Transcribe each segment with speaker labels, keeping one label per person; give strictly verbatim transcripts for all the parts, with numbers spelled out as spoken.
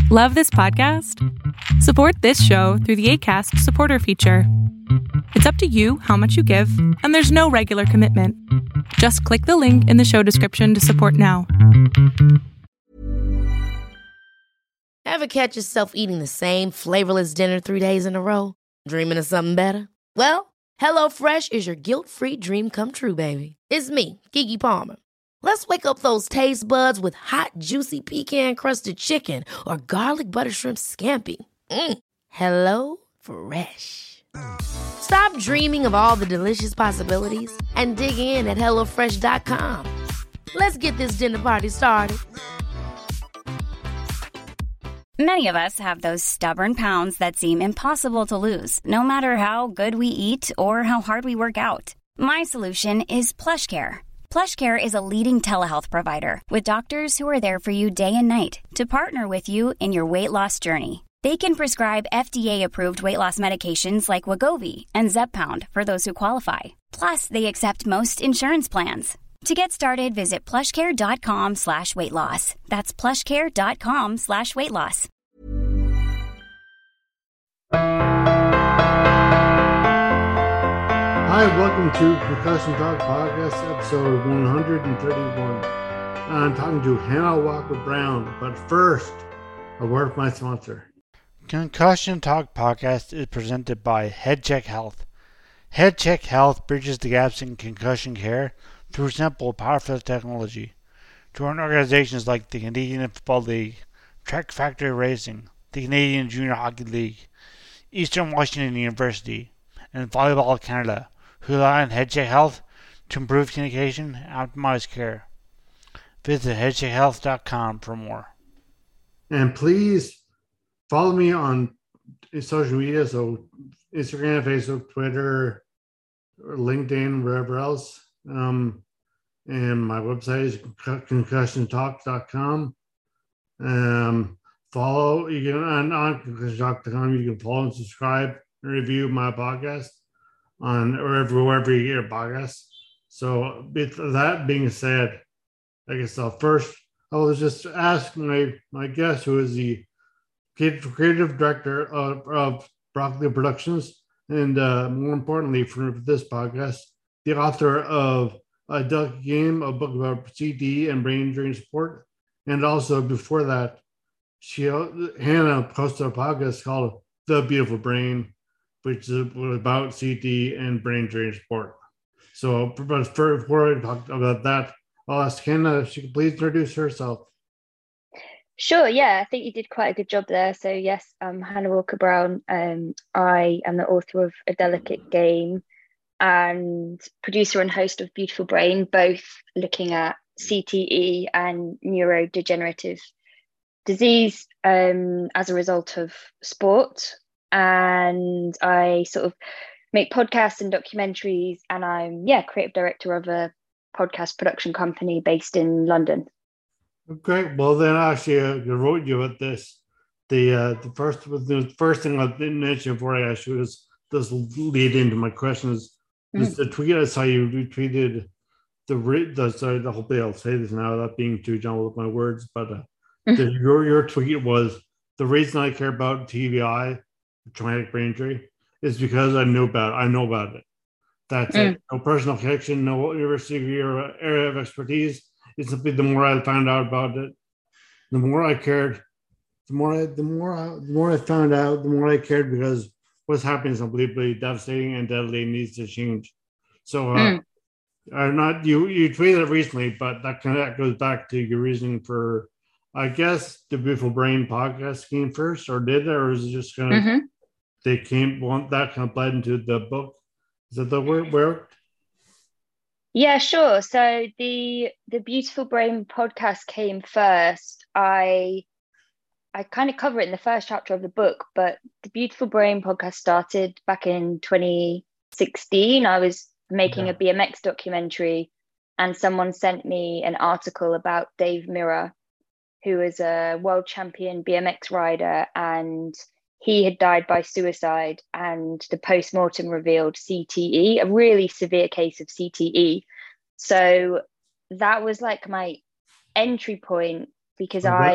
Speaker 1: Love this podcast? Support this show through the Acast supporter feature. It's up to you how much you give, and there's no regular commitment. Just click the link in the show description to support now.
Speaker 2: Ever catch yourself eating the same flavorless dinner three days in a row? Dreaming of something better? Well, HelloFresh is your guilt-free dream come true, baby. It's me, Keke Palmer. Let's wake up those taste buds with hot, juicy pecan-crusted chicken or garlic butter shrimp scampi. Mm. Hello Fresh. Stop dreaming of all the delicious possibilities and dig in at hello fresh dot com. Let's get this dinner party started.
Speaker 3: Many of us have those stubborn pounds that seem impossible to lose, no matter how good we eat or how hard we work out. My solution is PlushCare. PlushCare is a leading telehealth provider with doctors who are there for you day and night to partner with you in your weight loss journey. They can prescribe F D A-approved weight loss medications like Wegovy and Zepbound for those who qualify. Plus, they accept most insurance plans. To get started, visit plushcare.com slash weight loss. That's plushcare.com slash weight loss.
Speaker 4: Hi, welcome to Concussion Talk Podcast, episode one hundred thirty-one. I'm talking to Hannah Walker-Brown, but first, a word from my sponsor.
Speaker 5: Concussion Talk Podcast is presented by HeadCheck Health. HeadCheck Health bridges the gaps in concussion care through simple, powerful technology. Join organizations like the Canadian Football League, Track Factory Racing, the Canadian Junior Hockey League, Eastern Washington University, and Volleyball Canada, who rely on HeadCheck Health to improve communication and optimize care. Visit head check health dot com for more.
Speaker 4: And please follow me on social media, so Instagram, Facebook, Twitter, or LinkedIn, wherever else. Um, and my website is concussion talk dot com. Um, follow, you can, on, on concussion talk dot com, you can follow and subscribe and review my podcast on wherever, wherever you get your podcast. So, with that being said, I guess I'll first, I will just ask my, my guest, who is the creative director of, of Broccoli Productions, and uh, more importantly for this podcast, the author of A Duck Game, a book about C T E and brain injury support. And also before that, she Hannah posted a podcast called The Beautiful Brain, which is about C T E and brain injury support. So, but before I talk about that, I'll ask Hannah if she could please introduce herself.
Speaker 6: Sure, yeah, I think you did quite a good job there. So yes, I'm Hannah Walker-Brown. Um, I am the author of A Delicate Game and producer and host of Beautiful Brain, both looking at C T E and neurodegenerative disease um, as a result of sport. And I sort of make podcasts and documentaries, and I'm, yeah, creative director of a podcast production company based in London.
Speaker 4: Okay, well then actually uh, I wrote you about this. The uh, the first the first thing I didn't mention before I asked you was this lead into my questions. Was mm-hmm. the tweet I saw you retweeted the the sorry the whole thing. I'll say this now without being too jumbled with my words, but uh, mm-hmm. the, your your tweet was the reason I care about T B I, traumatic brain injury, is because I know about it. I know about it. That's mm. it. No personal connection, no university or area of expertise. It's simply the more I found out about it, the more I cared. The more I, the more I, the more I found out, the more I cared, because what's happening is unbelievably devastating and deadly and needs to change. So, uh, mm. I'm not you. You tweeted it recently, but that kind of that goes back to your reasoning for, I guess, the Beautiful Brain podcast came first, or did it, or is it just kind of mm-hmm. they came want that kind of bled into the book? Is that the word? Where?
Speaker 6: Yeah, sure. So the the Beautiful Brain podcast came first. I I kind of cover it in the first chapter of the book, but the Beautiful Brain podcast started back in twenty sixteen. I was making yeah. a B M X documentary, and someone sent me an article about Dave Mirra, who is a world champion B M X rider, and he had died by suicide, and the post-mortem revealed C T E, a really severe case of C T E. So that was like my entry point, because I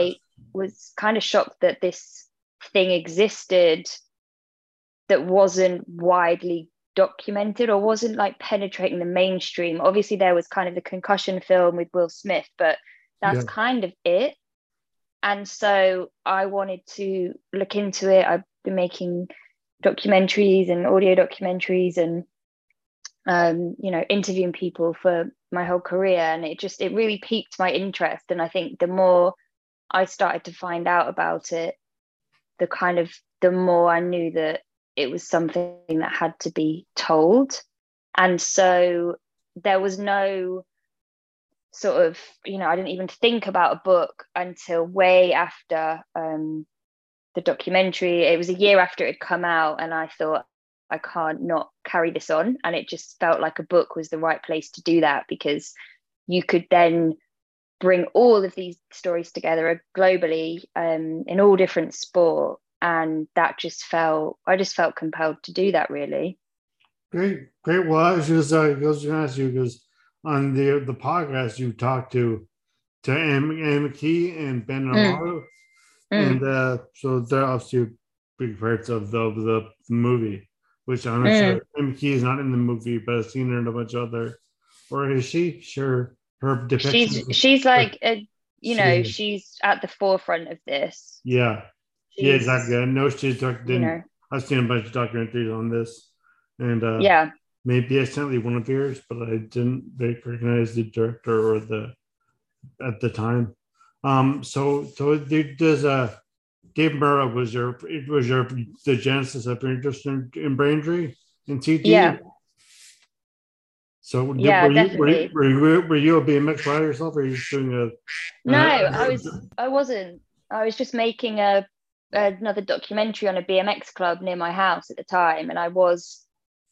Speaker 6: was kind of shocked that this thing existed that wasn't widely documented or wasn't like penetrating the mainstream. Obviously there was kind of the concussion film with Will Smith, but that's yeah. kind of it. And so I wanted to look into it. I've been making documentaries and audio documentaries and um you know interviewing people for my whole career, and it just it really piqued my interest. And I think the more I started to find out about it, the kind of the more I knew that it was something that had to be told. And so there was no sort of, you know, I didn't even think about a book until way after um, the documentary. It was a year after it had come out, and I thought, I can't not carry this on. And it just felt like a book was the right place to do that, because you could then bring all of these stories together globally um, in all different sport. And that just felt, I just felt compelled to do that, really.
Speaker 4: Great, great. Well, I was just uh, going to ask you, because on the the podcast you talked to to Anne McKee and Ben Amaro, mm. and uh, so they're obviously big parts of the of the movie, which I'm not mm. sure Anne McKee is not in the movie, but I've seen her in a bunch of other. Or is she? Sure, her depiction.
Speaker 6: She's she's like a, you know, she's at the forefront of this.
Speaker 4: Yeah. She's, yeah, exactly. I know she's talked. You know, I've seen a bunch of documentaries on this, and uh,
Speaker 6: yeah,
Speaker 4: maybe accidentally one of yours, but I didn't recognize the director or the at the time. Um, so so does uh, Dave Mirra was your it was your the genesis of your interest in, in brain injury in C T E?
Speaker 6: Yeah.
Speaker 4: So
Speaker 6: yeah,
Speaker 4: were you,
Speaker 6: definitely.
Speaker 4: Were you, were, you, were you a B M X rider yourself, or were you just doing a?
Speaker 6: No,
Speaker 4: uh,
Speaker 6: I was. I wasn't. I was just making a. another documentary on a B M X club near my house at the time, and I was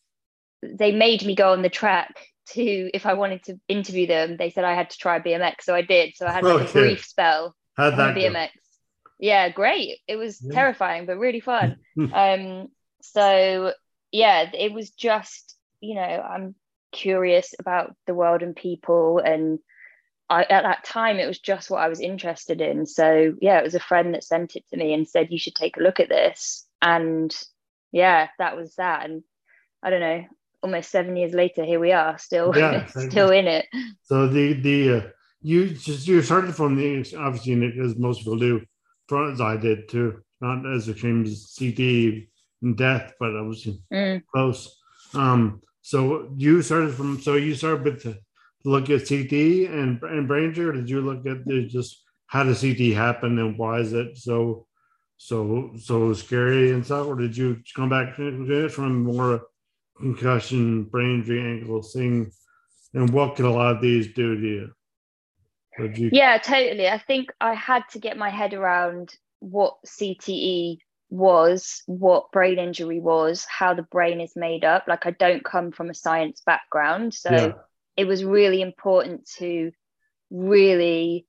Speaker 6: they made me go on the track to if I wanted to interview them. They said I had to try B M X, so I did. So I had like okay. a brief spell
Speaker 4: How'd
Speaker 6: on B M X. Go? Yeah, great. It was yeah. terrifying but really fun. um so yeah, it was just, you know, I'm curious about the world and people, and I, at that time, it was just what I was interested in. So yeah, it was a friend that sent it to me and said, you should take a look at this. And yeah, that was that. And I don't know, almost seven years later, here we are, still, yeah, still in it.
Speaker 4: So the the uh, you just you started from the obviously, as most people do, from as I did too, not as extreme as C T and death, but I was mm. close. Um, so you started from so you started with the. Look at C T and and brain injury, or did you look at the, just how does C T happen and why is it so so so scary and stuff, or did you come back from more concussion, brain injury angle thing, and what could a lot of these do to you? you?
Speaker 6: Yeah, totally. I think I had to get my head around what C T E was, what brain injury was, how the brain is made up. Like, I don't come from a science background, so. Yeah. It was really important to really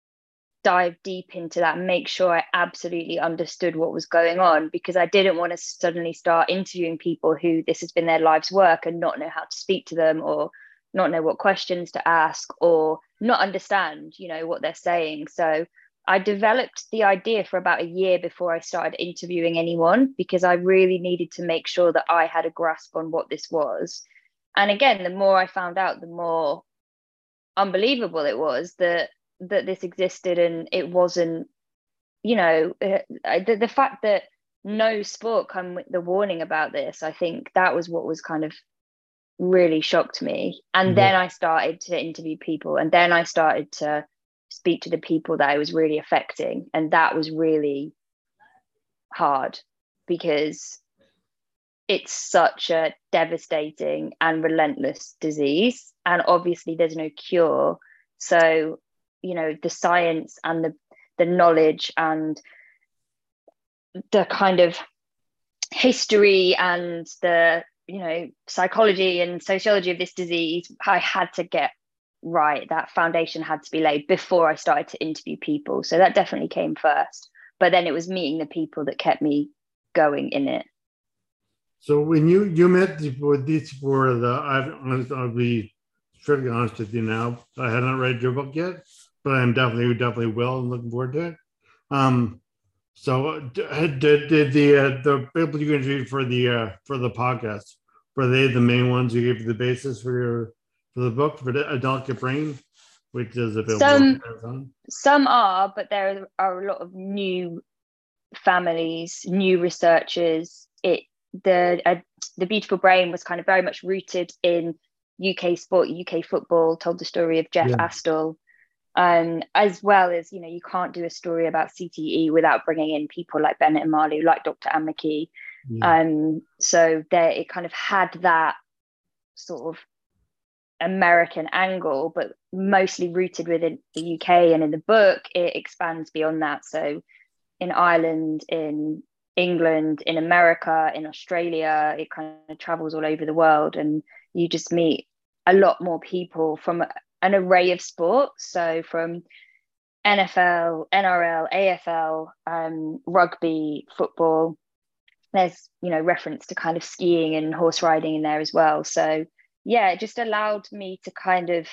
Speaker 6: dive deep into that and make sure I absolutely understood what was going on, because I didn't want to suddenly start interviewing people who this has been their life's work and not know how to speak to them, or not know what questions to ask, or not understand, you know, what they're saying. So I developed the idea for about a year before I started interviewing anyone, because I really needed to make sure that I had a grasp on what this was. And again, the more I found out, the more unbelievable it was that that this existed, and it wasn't, you know, the, the fact that no sport come with the warning about this, I think that was what was kind of really shocked me. And yeah. then I started to interview people, and then I started to speak to the people that I was really affecting. And that was really hard, because it's such a devastating and relentless disease, and obviously there's no cure. So, you know, the science and the the knowledge and the kind of history and the, you know, psychology and sociology of this disease, I had to get right. That foundation had to be laid before I started to interview people. So that definitely came first, but then it was meeting the people that kept me going in it.
Speaker 4: So when you, you met with these for the, I've, I'll be strictly honest with you now, I haven't read your book yet, but I'm definitely, definitely will and looking forward to it. Um, so did, did the uh, the people you interviewed for the uh, for the podcast, were they the main ones you gave the basis for your for the book for the Adult Get Brain, which is available
Speaker 6: Some
Speaker 4: on Amazon?
Speaker 6: some are, but there are a lot of new families, new researchers. It the uh, the Beautiful Brain was kind of very much rooted in U K sport, U K football. Told the story of Jeff
Speaker 4: Yeah.
Speaker 6: Astle, um, as well as, you know, you can't do a story about C T E without bringing in people like Bennett and Marley, like Doctor Anne McKee.
Speaker 4: Yeah.
Speaker 6: Um, so there, it kind of had that sort of American angle, but mostly rooted within the U K. And in the book, it expands beyond that. So in Ireland, in England, in America, in Australia, it kind of travels all over the world, and you just meet a lot more people from an array of sports. So from N F L, N R L, A F L, um, rugby, football. There's, you know, reference to kind of skiing and horse riding in there as well. So yeah, it just allowed me to kind of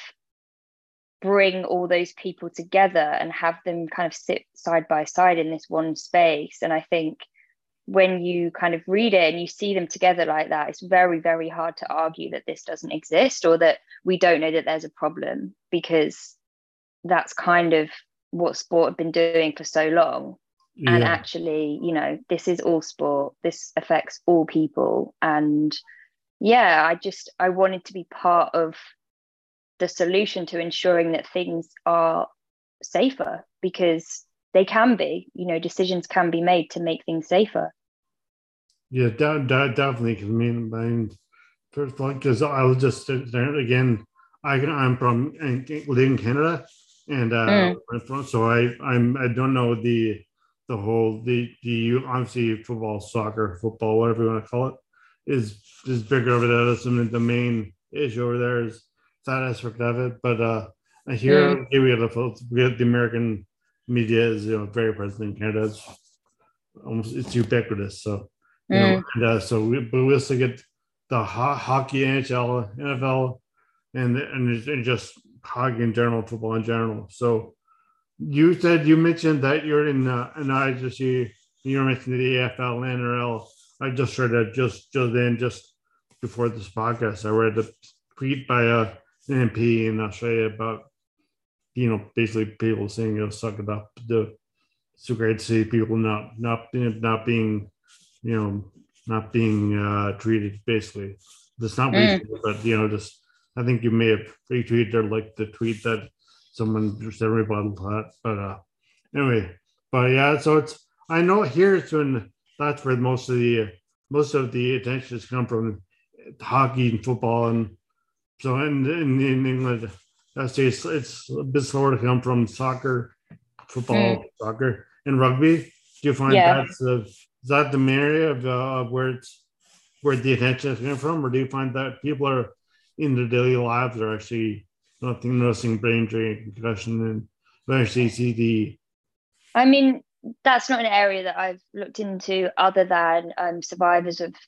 Speaker 6: bring all those people together and have them kind of sit side by side in this one space. And I think when you kind of read it and you see them together like that, it's very, very hard to argue that this doesn't exist or that we don't know that there's a problem, because that's kind of what sport have been doing for so long.
Speaker 4: Yeah.
Speaker 6: And actually, you know, this is all sport. This affects all people. And yeah, I just, I wanted to be part of the solution to ensuring that things are safer, because they can be, you know, decisions can be made to make things safer.
Speaker 4: Yeah, de- de- definitely. Because I mean, I mean, first of all, because I was just there again. I I'm from in Canada, and uh,
Speaker 6: Mm.
Speaker 4: so I I'm I don't know the the whole the the obviously football, soccer, football, whatever you want to call it, is is bigger over there. That's the main issue over there is that aspect of it. But uh, here
Speaker 6: Mm.
Speaker 4: here we have the, we have the American media is, you know, very present in Canada. It's almost it's ubiquitous. So you know,
Speaker 6: Mm.
Speaker 4: and uh, so we but we also get the ho- hockey, N H L, N F L, and and, and just hockey in general, football in general. So you said you mentioned that you're in, uh, and I just you you mentioned the A F L and N R L. I just read that just just then just before this podcast. I read a tweet by a an M P in Australia about, you know, basically people saying, you know, suck it up. The it's so great to see people not not not being, you know, not being uh, treated basically. That's not what
Speaker 6: Mm.
Speaker 4: you said, but you know, just I think you may have retweeted or like the tweet that someone just everybody that. But uh anyway, but yeah, so it's I know here it's when that's where most of the most of the attention has come from, hockey and football, and so in in, in England, that's it's, it's a bit slower to come from soccer, football,
Speaker 6: Mm.
Speaker 4: soccer, and rugby. Do you find
Speaker 6: Yeah.
Speaker 4: that's the is that the main area of, uh, of where it's where the attention is coming from, or do you find that people are in their daily lives are actually nothing noticing brain drain, concussion, and eventually C T?
Speaker 6: I mean, that's not an area that I've looked into other than um, survivors of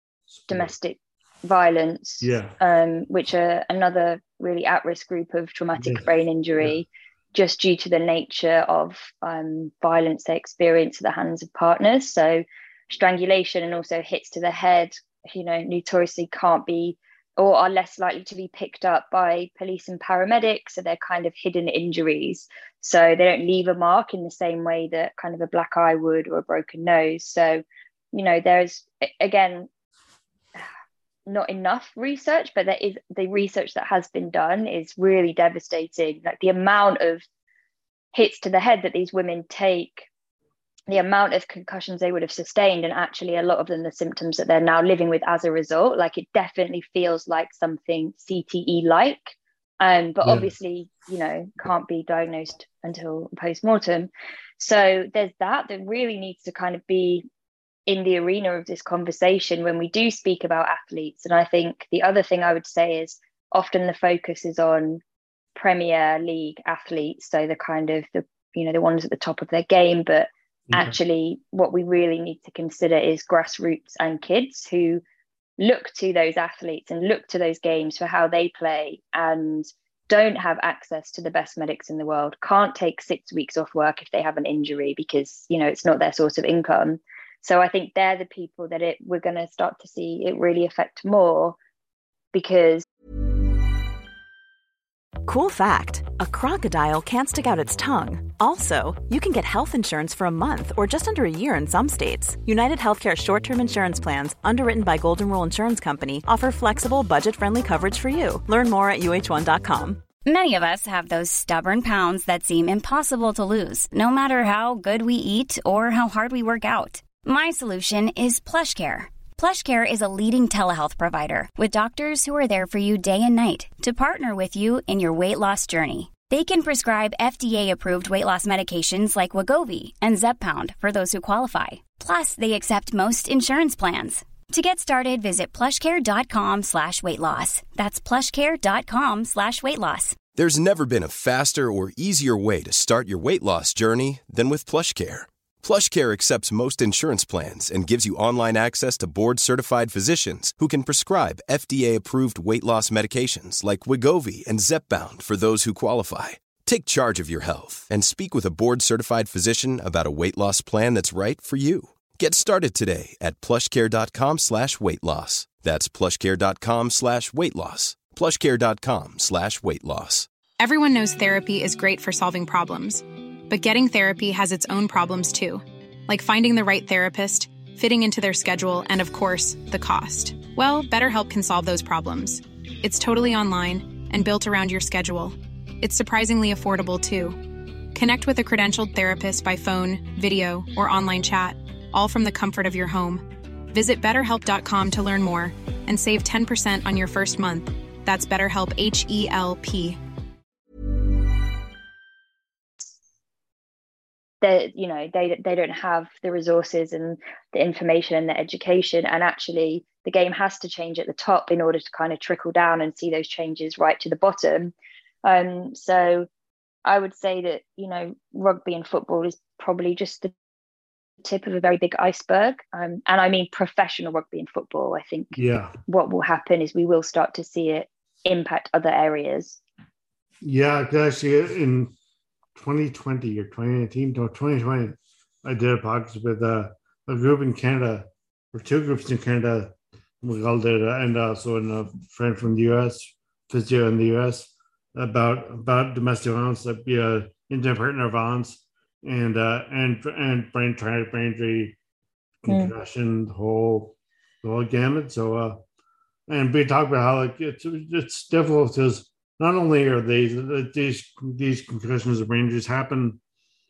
Speaker 6: domestic violence,
Speaker 4: Yeah.
Speaker 6: um, which are another really at-risk group of traumatic
Speaker 4: Yeah.
Speaker 6: brain injury, just due to the nature of um, violence they experience at the hands of partners. So strangulation and also hits to the head, you know, notoriously can't be or are less likely to be picked up by police and paramedics. So they're kind of hidden injuries. So they don't leave a mark in the same way that kind of a black eye would or a broken nose. So, you know, there's, again, not enough research, but there is the research that has been done is really devastating. Like the amount of hits to the head that these women take, the amount of concussions they would have sustained, and actually a lot of them the symptoms that they're now living with as a result. Like it definitely feels like something C T E like, um, but
Speaker 4: Yeah.
Speaker 6: obviously, you know, can't be diagnosed until post-mortem. So there's that that really needs to kind of be in the arena of this conversation when we do speak about athletes. And I think the other thing I would say is often the focus is on Premier League athletes, so the kind of the, you know, the ones at the top of their game, but
Speaker 4: Yeah.
Speaker 6: actually what we really need to consider is grassroots and kids who look to those athletes and look to those games for how they play and don't have access to the best medics in the world, can't take six weeks off work if they have an injury because, you know, it's not their source of income. So I think they're the people that it we're going to start to see it really affect more because.
Speaker 7: Cool fact, a crocodile can't stick out its tongue. Also, you can get health insurance for a month or just under a year in some states. United Healthcare short-term insurance plans, underwritten by Golden Rule Insurance Company, offer flexible, budget-friendly coverage for you. Learn more at U H one dot com.
Speaker 3: Many of us have those stubborn pounds that seem impossible to lose, no matter how good we eat or how hard we work out. My solution is PlushCare. PlushCare is a leading telehealth provider with doctors who are there for you day and night to partner with you in your weight loss journey. They can prescribe F D A-approved weight loss medications like Wegovy and Zepbound for those who qualify. Plus, they accept most insurance plans. To get started, visit plushcare.com slash weight loss. That's plushcare.com slash weight loss.
Speaker 8: There's never been a faster or easier way to start your weight loss journey than with PlushCare. PlushCare accepts most insurance plans and gives you online access to board-certified physicians who can prescribe F D A-approved weight loss medications like Wegovy and Zepbound for those who qualify. Take charge of your health and speak with a board-certified physician about a weight loss plan that's right for you. Get started today at plushcare.com slash weight loss. That's plushcare.com slash weight loss. plushcare.com slash weight loss.
Speaker 1: Everyone knows therapy is great for solving problems. But getting therapy has its own problems too, like finding the right therapist, fitting into their schedule, and of course, the cost. Well, BetterHelp can solve those problems. It's totally online and built around your schedule. It's surprisingly affordable too. Connect with a credentialed therapist by phone, video, or online chat, all from the comfort of your home. Visit better help dot com to learn more and save ten percent on your first month. That's BetterHelp, H E L P.
Speaker 6: That, you know, they they don't have the resources and the information and the education, and actually the game has to change at the top in order to kind of trickle down and see those changes right to the bottom. Um, so I would say that, you know, rugby and football is probably just the tip of a very big iceberg, um, and I mean professional rugby and football. I think
Speaker 4: yeah,
Speaker 6: what will happen is we will start to see it impact other areas.
Speaker 4: Yeah, actually, in twenty twenty or twenty nineteen, no, twenty twenty, I did a podcast with uh, a group in Canada, or two groups in Canada, we all did, uh, and also a friend from the U S, physio in the U S, about about domestic violence, that be a intimate partner violence, and uh, and and brain traumatic brain injury, concussion, mm. the whole the whole gamut. So, uh, and we talked about how like it's it's difficult because not only are they these these concussions or brain injuries happen,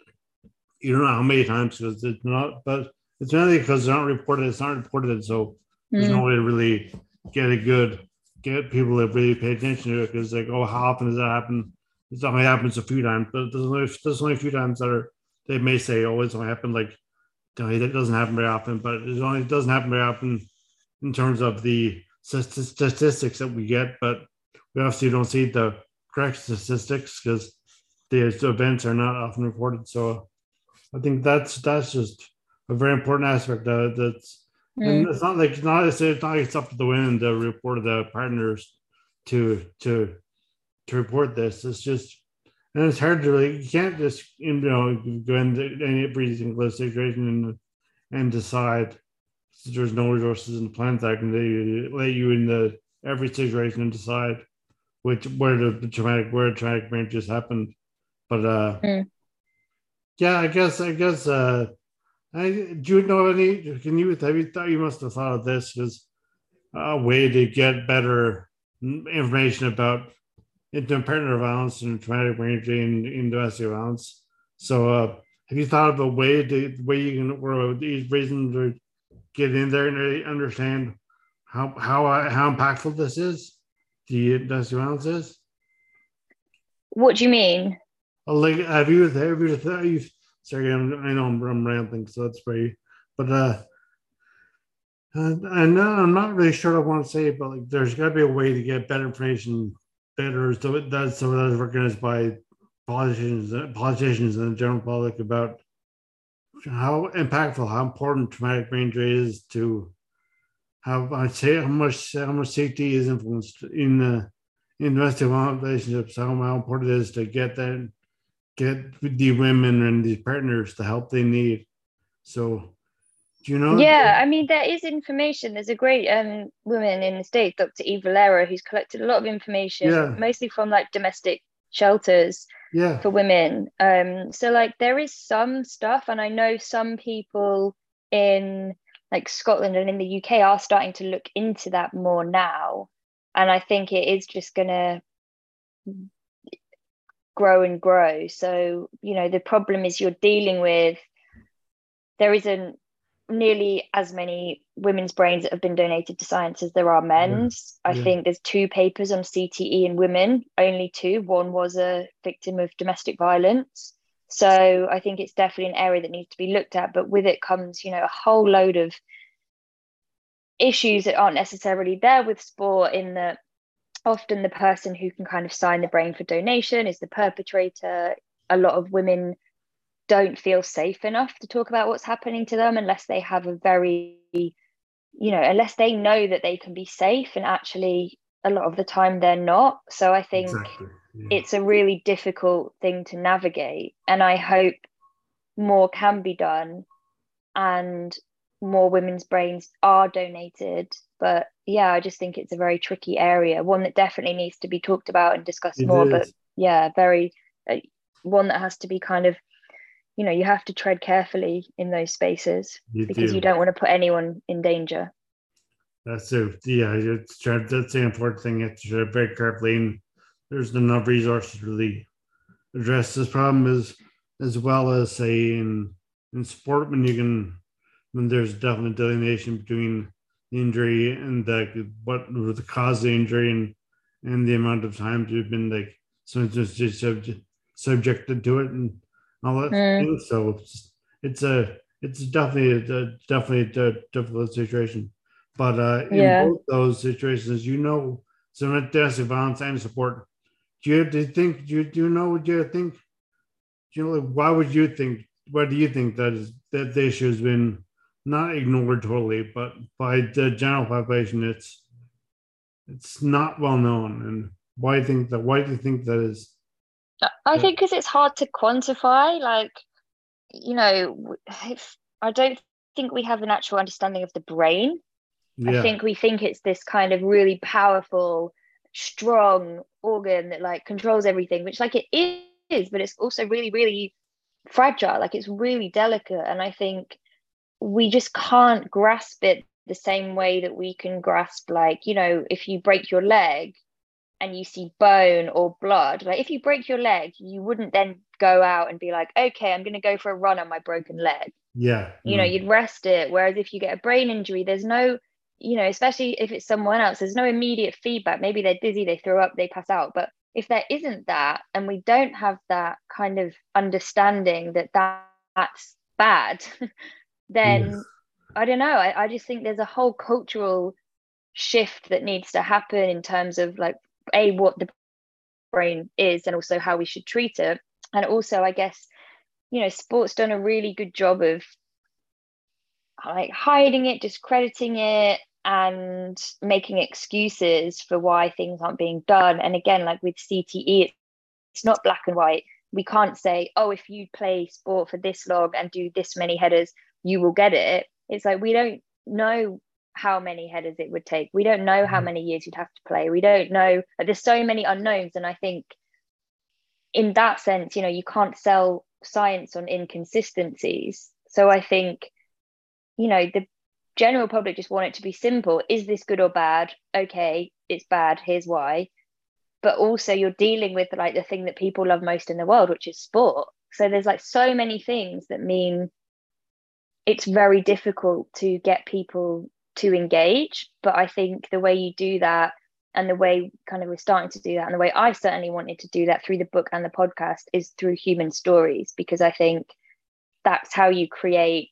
Speaker 4: you don't know how many times because it's not, but it's mainly because they're not reported. It's not reported, so there's mm. no way to really get a good get people to really pay attention to it, because like, oh, how often does that happen? It only happens a few times, but there's only there's only a few times that are they may say, oh, it's only happened like, you know, that doesn't happen very often, but it only it doesn't happen very often in terms of the statistics that we get, but we obviously don't see the correct statistics because the events are not often reported. So I think that's that's just a very important aspect of it. That's mm. and it's not like it's not it's not like it's up to the women to report the partners to to to report this. It's just, and it's hard to really, you can't just, you know, go into any every single situation and and decide there's no resources in the plan that can let, let you in the every situation and decide which where the traumatic where traumatic brain just happened. But uh mm. yeah, I guess I guess uh I do you know any can you have you thought you must have thought of this as a way to get better information about intimate partner violence and traumatic brain injury and, and domestic violence. So uh have you thought of a way to way you can or these reasons to get in there and really understand how how uh, how impactful this is? The domestic violence is.
Speaker 6: What do you mean?
Speaker 4: Like, have you have you, have you sorry, I'm, I know I'm, I'm rambling, so that's very, but uh, and, and I'm not really sure what I want to say, but like, there's got to be a way to get better information, better so that's so that's recognized by politicians, politicians, and the general public about how impactful, how important traumatic brain injury is to how I say how much how much safety is influenced in the in domestic violence relationships, how, how important it is to get that, get the women and these partners the help they need. So, do you know?
Speaker 6: Yeah, I mean, there is information. There's a great um woman in the States, Doctor Eve Valera, who's collected a lot of information,
Speaker 4: Yeah.
Speaker 6: mostly from like domestic shelters
Speaker 4: Yeah.
Speaker 6: for women. Um, so like there is some stuff, and I know some people in like Scotland and in the U K are starting to look into that more now. And I think it is just gonna grow and grow. So, you know, the problem is you're dealing with, there isn't nearly as many women's brains that have been donated to science as there are men's.
Speaker 4: Yeah.
Speaker 6: I
Speaker 4: Yeah.
Speaker 6: think there's two papers on C T E in women, only two. One was a victim of domestic violence. So I think it's definitely an area that needs to be looked at, but with it comes, you know, a whole load of issues that aren't necessarily there with sport, in that often the person who can kind of sign the brain for donation is the perpetrator. A lot of women don't feel safe enough to talk about what's happening to them unless they have a very, you know, unless they know that they can be safe, and actually a lot of the time they're not. So I think
Speaker 4: Exactly. Yeah.
Speaker 6: it's a really difficult thing to navigate, and I hope more can be done and more women's brains are donated. But yeah, I just think it's a very tricky area, one that definitely needs to be talked about and discussed
Speaker 4: It
Speaker 6: more.
Speaker 4: is.
Speaker 6: But yeah, very uh, one that has to be kind of, you know, you have to tread carefully in those spaces
Speaker 4: You
Speaker 6: because
Speaker 4: do.
Speaker 6: you don't want to put anyone in danger.
Speaker 4: That's it. Yeah, it's that's the important thing. It's very carefully, and there's enough resources to really address this problem, as as well as say in in sport, when you can, when there's definite delineation between the injury and the what was the cause of the injury, and and the amount of times you've been like sometimes just subject, subjected to it and all that
Speaker 6: Mm.
Speaker 4: thing. So it's it's a it's definitely a, definitely a difficult situation. But uh, in
Speaker 6: Yeah.
Speaker 4: both those situations, you know, some domestic violence and support. Do you, do you think? Do you, do you know? Do you think? Do you know? Like, why would you think? Why do you think that is that the issue has been not ignored totally, but by the general population, it's it's not well known? And why do you think that? Why do you think that is?
Speaker 6: I think because it's hard to quantify. Like, you know, if, I don't think we have an actual understanding of the brain. I
Speaker 4: Yeah,
Speaker 6: think we think it's this kind of really powerful, strong organ that like controls everything, which like it is, but it's also really, really fragile. Like it's really delicate. And I think we just can't grasp it the same way that we can grasp, like, you know, if you break your leg and you see bone or blood, like if you break your leg, you wouldn't then go out and be like, okay, I'm going to go for a run on my broken leg.
Speaker 4: yeah.
Speaker 6: You know,
Speaker 4: no.
Speaker 6: you'd rest it. Whereas if you get a brain injury, there's no, you know, especially if it's someone else, there's no immediate feedback. Maybe they're dizzy, they throw up, they pass out. But if there isn't that, and we don't have that kind of understanding that, that that's bad, then
Speaker 4: Yes.
Speaker 6: I don't know. I, I just think there's a whole cultural shift that needs to happen in terms of like, A, what the brain is, and also how we should treat it. And also, I guess, you know, sport's done a really good job of like hiding it, discrediting it, and making excuses for why things aren't being done. And again, like with C T E, it's not black and white. We can't say, oh, if you play sport for this long and do this many headers, you will get it. It's like, we don't know how many headers it would take. We don't know how many years you'd have to play. We don't know. Like, there's so many unknowns. And I think in that sense, you know, you can't sell science on inconsistencies. So I think, you know, the general public just want it to be simple. Is this good or bad? Okay, it's bad. Here's why. But also you're dealing with like the thing that people love most in the world, which is sport. So there's like so many things that mean it's very difficult to get people to engage. But I think the way you do that, and the way kind of we're starting to do that, and the way I certainly wanted to do that through the book and the podcast, is through human stories, because I think that's how you create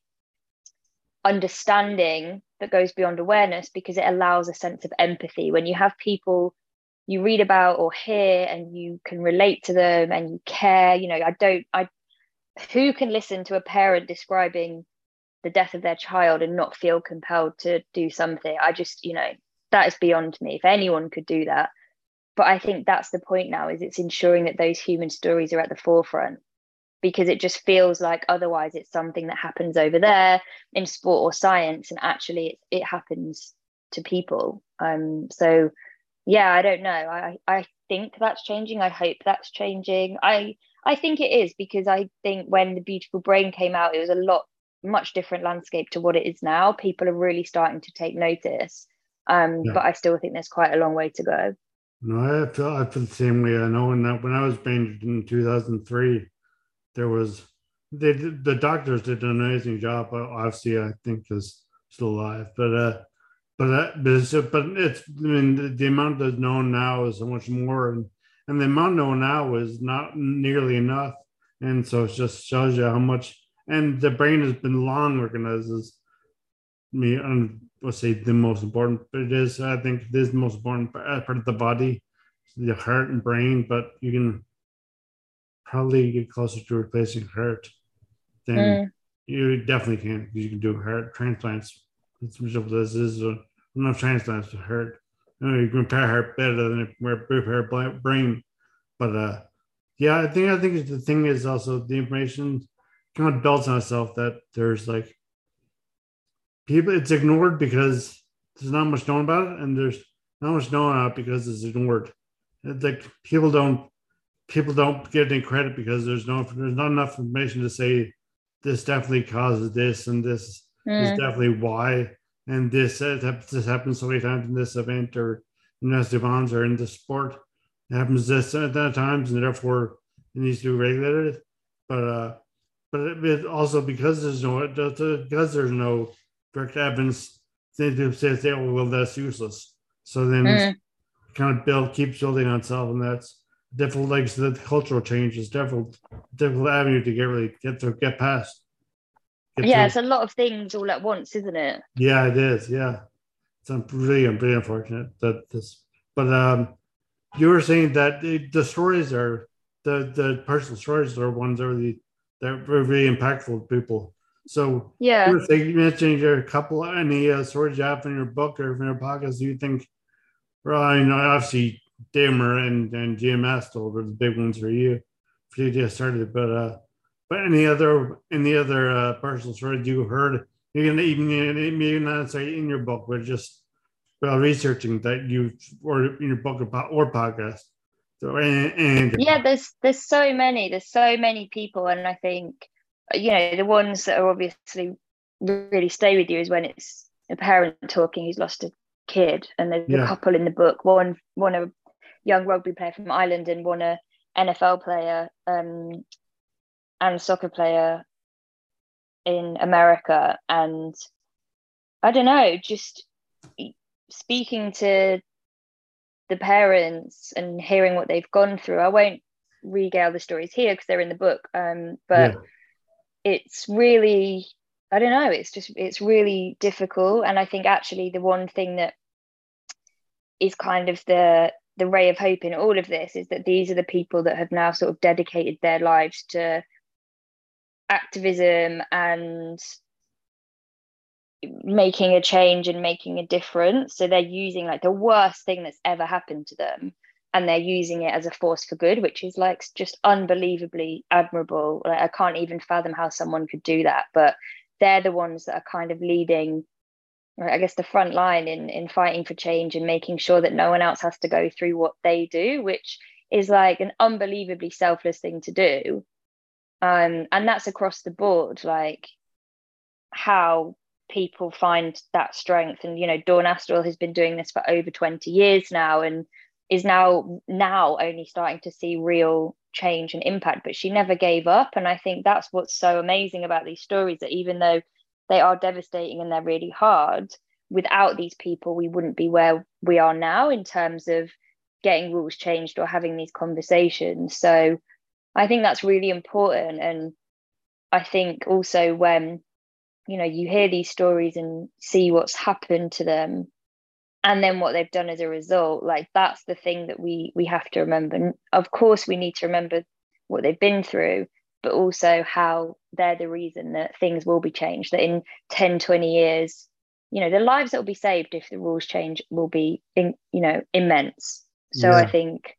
Speaker 6: understanding that goes beyond awareness, because it allows a sense of empathy. When you have people you read about or hear and you can relate to them and you care, you know, I don't, I, who can listen to a parent describing the death of their child and not feel compelled to do something? I just, you know, that is beyond me. If anyone could do that, but I think that's the point now, is it's ensuring that those human stories are at the forefront, because it just feels like otherwise it's something that happens over there in sport or science, and actually it, it happens to people. Um, so yeah, I don't know. I, I think that's changing. I hope that's changing. I, I think it is, because I think when The Beautiful Brain came out, it was a lot, much different landscape to what it is now. People are really starting to take notice. Um,
Speaker 4: Yeah.
Speaker 6: but I still think there's quite a long way to go.
Speaker 4: No, I feel I feel the same way. I know when that when I was brain in two thousand three, there was they did, the doctors did an amazing job. But obviously, I think is still alive. But uh, but uh, but it's but it's I mean the, the amount that's known now is so much more, and and the amount known now is not nearly enough. And so it just shows you how much. And the brain has been long recognized as me, and let's say the most important, but it is, I think it is the most important part of the body, the heart and brain. But you can probably get closer to replacing heart than
Speaker 6: Mm.
Speaker 4: you definitely can. You can do heart transplants. It's what this is. Uh, enough transplants to heart. You know, you can repair heart better than repair brain. But uh, yeah, I think I think the thing is also the information kind of builds on itself, that there's like people, it's ignored because there's not much known about it, and there's not much known about it because it's ignored. It's like people don't people don't get any credit because there's no there's not enough information to say this definitely causes this, and this
Speaker 6: Mm.
Speaker 4: is definitely why, and this uh, this happens so many times in this event or in this events or in this sport. It happens this at that times, and therefore it needs to be regulated. But uh, but it, it also because there's no because there's no direct evidence, they do say, say, oh, well, that's useless. So then
Speaker 6: Mm.
Speaker 4: kind of build keeps building on itself, and that's difficult. Like so the cultural change is difficult, difficult avenue to get really get to get past. Get
Speaker 6: Yeah,
Speaker 4: through.
Speaker 6: it's a lot of things all at once, isn't it?
Speaker 4: Yeah, it is. Yeah, it's really, really unfortunate that this. But um, you were saying that the, the stories are the the personal stories are ones that are really that are really impactful to people. So
Speaker 6: Yeah.
Speaker 4: you were saying, you mentioned your couple any uh, stories you have in your book or in your podcast. Do you think? Well, I know obviously Dimmer and and G M S told were the big ones for you. For you just started, but uh, but any other any other uh, personal stories you heard? You can even maybe not say in your book, but just well researching that you or in your book about or podcast. So and, and
Speaker 6: Yeah, there's there's so many, there's so many people, and I think, you know, the ones that are obviously really stay with you is when it's a parent talking who's lost a kid, and there's
Speaker 4: Yeah.
Speaker 6: a couple in the book, one one a young rugby player from Ireland and one a N F L player um, and soccer player in America. And I don't know, just speaking to the parents and hearing what they've gone through. I won't regale the stories here because they're in the book, um, but
Speaker 4: Yeah.
Speaker 6: it's really, I don't know, it's just, it's really difficult. And I think actually the one thing that is kind of the the ray of hope in all of this is that these are the people that have now sort of dedicated their lives to activism and making a change and making a difference. So they're using like the worst thing that's ever happened to them, and they're using it as a force for good, which is like just unbelievably admirable. Like I can't even fathom how someone could do that, but they're the ones that are kind of leading, I guess, the front line in in fighting for change and making sure that no one else has to go through what they do, which is like an unbelievably selfless thing to do. Um, and that's across the board, like how people find that strength. And, you know, Dawn Astrell has been doing this for over twenty years now and is now now only starting to see real change and impact, but she never gave up. And I think that's what's so amazing about these stories, that even though they are devastating and they're really hard, without these people we wouldn't be where we are now in terms of getting rules changed or having these conversations. So I think that's really important. And I think also when, you know, you hear these stories and see what's happened to them and then what they've done as a result, like that's the thing that we we have to remember. And of course we need to remember what they've been through, but also how they're the reason that things will be changed, that in ten, twenty years, you know, the lives that will be saved if the rules change will be, in, you know, immense. So
Speaker 4: yeah.
Speaker 6: I think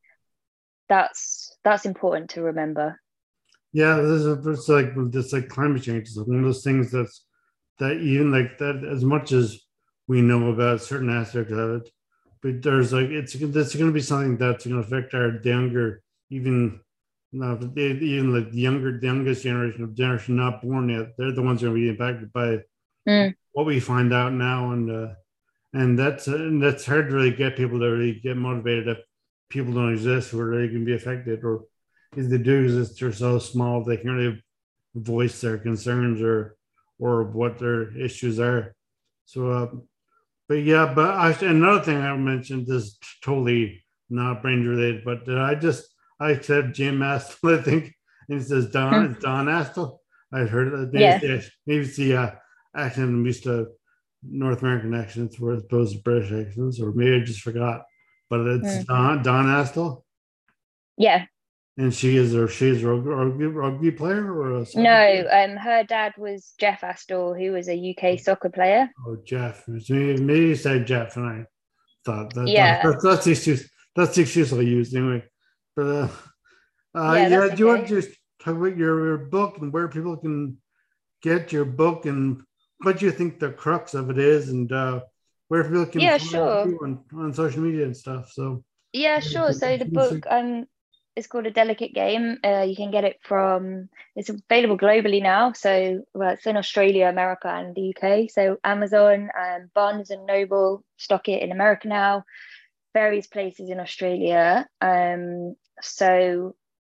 Speaker 6: that's that's important to remember.
Speaker 4: Yeah, this is it's like it's like climate change. It's like one of those things that's that even like that as much as we know about certain aspects of it, but there's like it's it's going to be something that's going to affect our younger, even no, even like the younger, the youngest generation of generation not born yet. They're the ones going to be impacted by
Speaker 6: Mm.
Speaker 4: what we find out now, and uh, and that's and that's hard to really get people to really get motivated if people don't exist where they can be affected, or if they do exist, they're so small they can really voice their concerns or or what their issues are. So, uh, but yeah, but I, another thing I mentioned is totally not brain related, but did I just I said Jim Astle, I think, and it says Don,
Speaker 6: Hmm.
Speaker 4: it's Don Astle. I'd heard it. Maybe,
Speaker 6: Yeah.
Speaker 4: it's, maybe it's the uh, accent I'm used to North American accents as opposed to British accents, or maybe I just forgot. But it's
Speaker 6: Mm.
Speaker 4: Don Don Astle,
Speaker 6: Yeah.
Speaker 4: and she is or she's a rugby, rugby, rugby player or a soccer
Speaker 6: No,
Speaker 4: player?
Speaker 6: um, her dad was Jeff Astle, who was a U K soccer player.
Speaker 4: Oh, Jeff. Maybe, maybe you said Jeff, and I thought that,
Speaker 6: Yeah.
Speaker 4: that, that's the excuse. That's the excuse I used anyway. But uh, uh,
Speaker 6: Yeah,
Speaker 4: yeah,
Speaker 6: that's
Speaker 4: do you want
Speaker 6: okay.
Speaker 4: to just talk about your, your book and where people can get your book and what you think the crux of it is, and uh, where people can
Speaker 6: Yeah,
Speaker 4: find
Speaker 6: sure.
Speaker 4: you on, on social media and stuff. So
Speaker 6: Yeah, sure. So the book um is called A Delicate Game. Uh, you can get it from it's available globally now. So well, it's in Australia, America, and the U K. So Amazon and Barnes and Noble stock it in America now. Various places in Australia. Um, so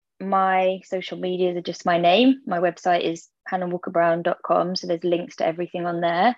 Speaker 6: my social medias are just my name. My website is hannah walker brown dot com. So there's links to everything on there.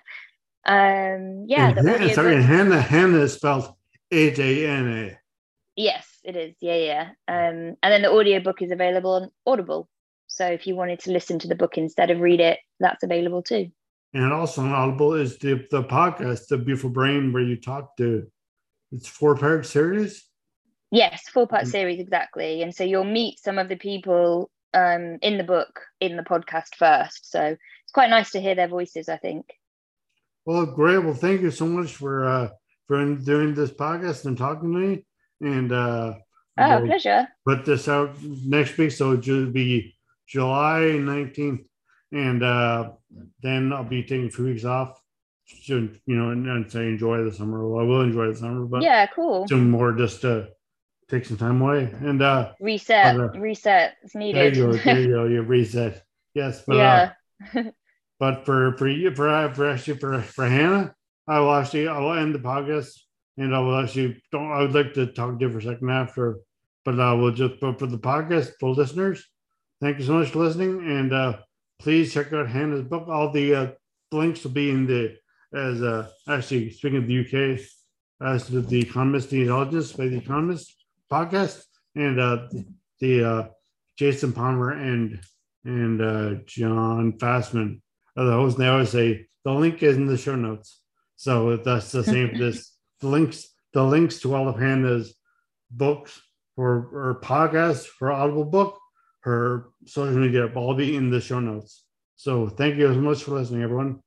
Speaker 6: Um, yeah,
Speaker 4: and,
Speaker 6: the
Speaker 4: Han- sorry, and
Speaker 6: audiobook.
Speaker 4: Hannah Hannah is spelled H A N A.
Speaker 6: Yes, it is. Yeah, yeah. Um, and then the audiobook is available on Audible. So if you wanted to listen to the book instead of read it, that's available too.
Speaker 4: And also on Audible is the the podcast, The Beautiful Brain, where you talk to. It's four part series.
Speaker 6: Yes, four part series exactly. And so you'll meet some of the people um in the book in the podcast first. So it's quite nice to hear their voices, I think.
Speaker 4: Well, great. Well, thank you so much for uh for doing this podcast and talking to me. And uh
Speaker 6: Oh,
Speaker 4: we'll
Speaker 6: pleasure.
Speaker 4: put this out next week, so it'll be July nineteenth, and uh then I'll be taking a few weeks off. To, you know, and, and say enjoy the summer. Well, I will enjoy the summer, but
Speaker 6: Yeah, cool.
Speaker 4: some more just to take some time away and uh
Speaker 6: Reset,
Speaker 4: but, uh,
Speaker 6: reset. It's
Speaker 4: there
Speaker 6: needed.
Speaker 4: you go, there you go, you reset. Yes, but
Speaker 6: Yeah.
Speaker 4: uh but for for you for uh, for actually for for Hannah, I will actually I will end the podcast and I will actually don't I would like to talk to you for a second after, but I will just but for the podcast for listeners, thank you so much for listening, and uh please check out Hannah's book. All the uh, links will be in the as uh actually speaking of the U K, as to the Economist, the Intelligence by the Economist podcast, and uh the, the uh Jason Palmer and and uh John Fastman are the hosts. And they always say the link is in the show notes. So that's the same for this. The links, the links to all of Hannah's books or her podcast, her Audible book, her social media will all be in the show notes. So thank you so much for listening, everyone.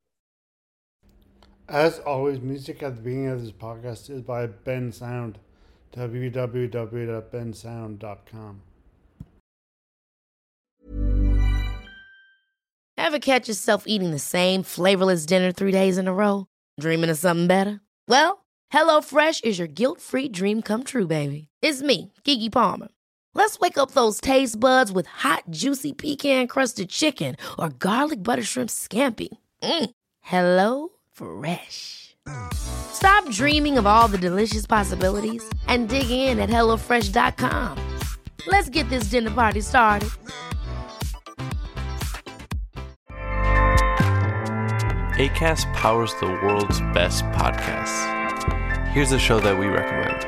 Speaker 4: As always, music at the beginning of this podcast is by Ben Sound, w w w dot ben sound dot com.
Speaker 2: Ever catch yourself eating the same flavorless dinner three days in a row? Dreaming of something better? Well, HelloFresh is your guilt-free dream come true, baby. It's me, Keke Palmer. Let's wake up those taste buds with hot, juicy pecan-crusted chicken or garlic butter shrimp scampi. Mm. Hello Fresh. Stop dreaming of all the delicious possibilities and dig in at hello fresh dot com. Let's get this dinner party started.
Speaker 9: Acast powers the world's best podcasts. Here's a show that we recommend.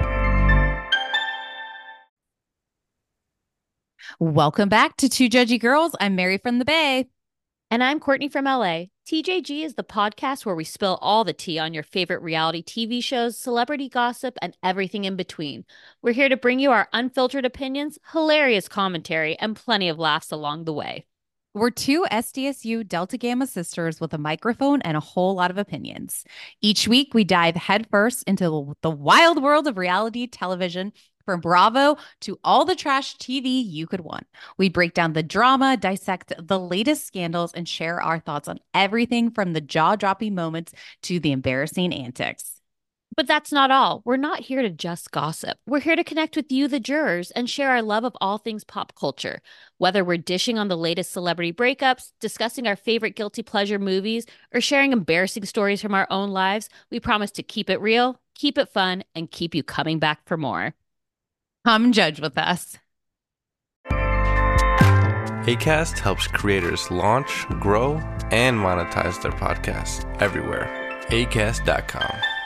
Speaker 10: Welcome back to Two Judgy Girls. I'm Mary from the Bay.
Speaker 11: And I'm Courtney from L A. T J G is the podcast where we spill all the tea on your favorite reality T V shows, celebrity gossip, and everything in between. We're here to bring you our unfiltered opinions, hilarious commentary, and plenty of laughs along the way.
Speaker 10: We're two S D S U Delta Gamma sisters with a microphone and a whole lot of opinions. Each week, we dive headfirst into the wild world of reality television, from Bravo to all the trash T V you could want. We break down the drama, dissect the latest scandals, and share our thoughts on everything from the jaw-dropping moments to the embarrassing antics.
Speaker 11: But that's not all. We're not here to just gossip. We're here to connect with you, the jurors, and share our love of all things pop culture. Whether we're dishing on the latest celebrity breakups, discussing our favorite guilty pleasure movies, or sharing embarrassing stories from our own lives, we promise to keep it real, keep it fun, and keep you coming back for more.
Speaker 10: Come judge with us.
Speaker 9: Acast helps creators launch, grow, and monetize their podcasts everywhere. acast dot com.